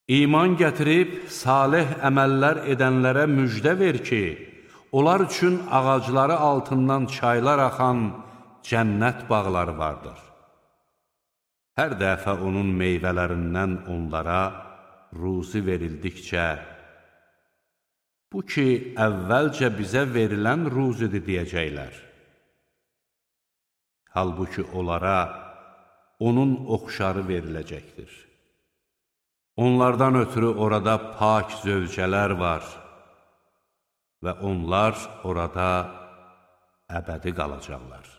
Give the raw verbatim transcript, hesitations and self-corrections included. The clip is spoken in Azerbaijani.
İman gətirib, salih əməllər edənlərə müjdə ver ki, onlar üçün ağacları altından çaylar axan cənnət bağları vardır. Hər dəfə onun meyvələrindən onlara ruzi verildikcə, bu ki, əvvəlcə bizə verilən ruzidir deyəcəklər. Halbuki onlara onun oxşarı veriləcəkdir. Onlardan ötürü orada pak zövcələr var və onlar orada əbədi qalacaqlar.